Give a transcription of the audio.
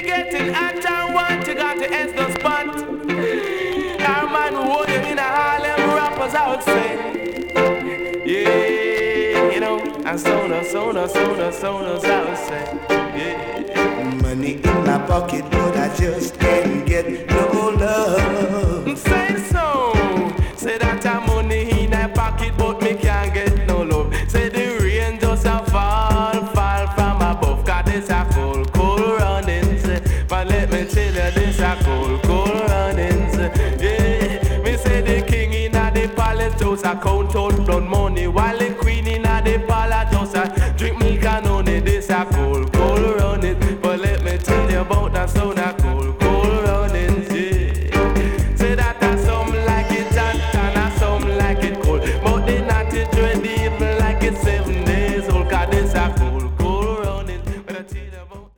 getting hot and want you got to S the spot. Our man who hold you in a Harlem rappers outside. Yeah, you know, and sonas outside. Yeah. Money in my pocket, but I just can't get no love. Say so. Say that I money in my pocket, but me can't get no love. Say the rain just a fall from above. Cause this a cold running. But let me tell you, this a cold running. Yeah, me say the king in the palace house a count out blood money while